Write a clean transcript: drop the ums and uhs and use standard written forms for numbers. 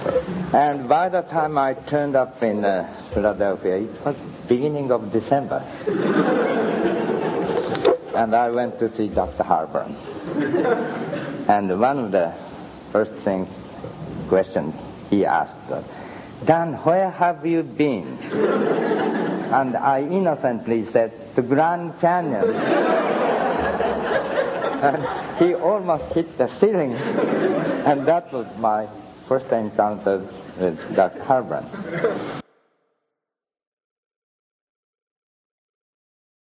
And by the time I turned up in Philadelphia, it was beginning of December. And I went to see Dr. Harburn. And one of the first questions he asked was, "Dan, where have you been?" And I innocently said, "The Grand Canyon." And he almost hit the ceiling. And that was my first encounter with Dr. Harburn.